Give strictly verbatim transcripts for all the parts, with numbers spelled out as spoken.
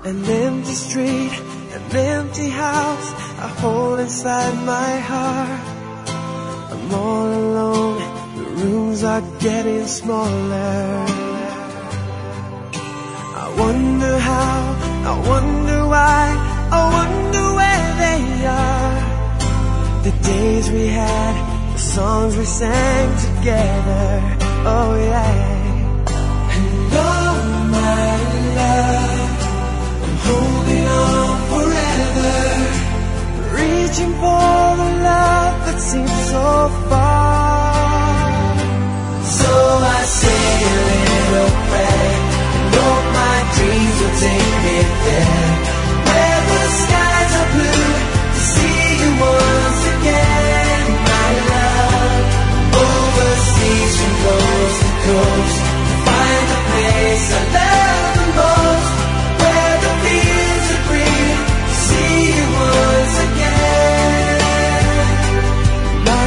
An empty street, an empty house I hold inside my heart. I'm all alone, the rooms are getting smaller. I wonder how, I wonder why, I wonder where they are. The days we had, the songs we sang together, oh yeah. And oh my love, I'm holding on forever, reaching for the love that seems so far. So I say a little prayer, and hope my dreams will take me there, where the skies are blue, to see you once again, my love. Overseas from coast to coast, to find the place I love the most, where the fields are green, to see you once again, my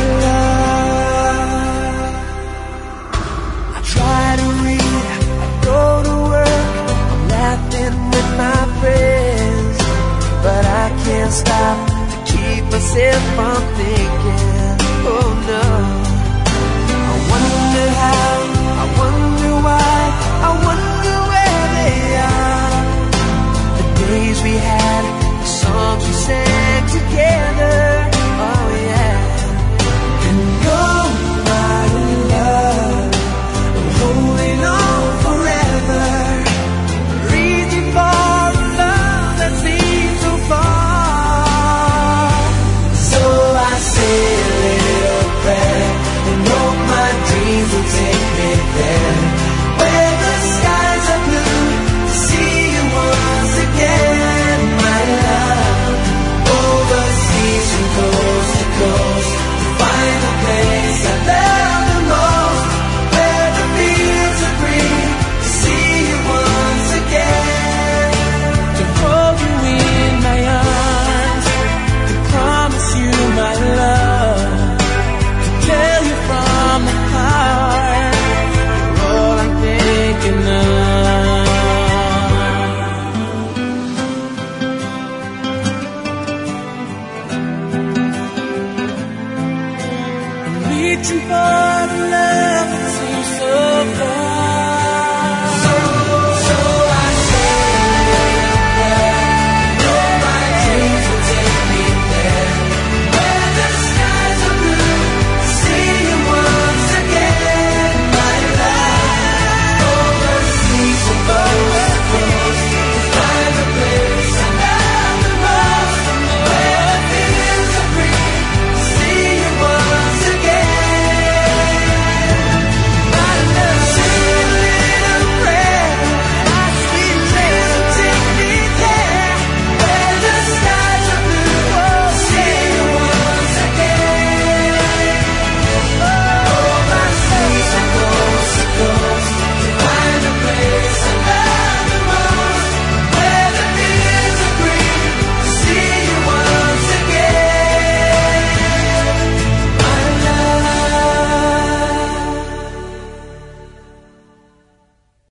love. I try to read, I go to work, I'm laughing with my friends, but I can't stop to keep myself from thinking, oh no. I wonder how, I wonder why, I wonder where they are. The days we had, the songs we sang together, oh yeah. And oh my love, I'm holding on forever, reaching for the love that seems so far. So I say a little prayer, and hope my dreams will take me there, where the skies are blue, to see you once again, my love. Overseas from coast to coast, to find the place I love the most, where the fields are green, to see you once again, to hold you in my arms, to promise you my love, to tell you from the heart, you're all I'm thinking of. I'm reaching for the love that seems so far.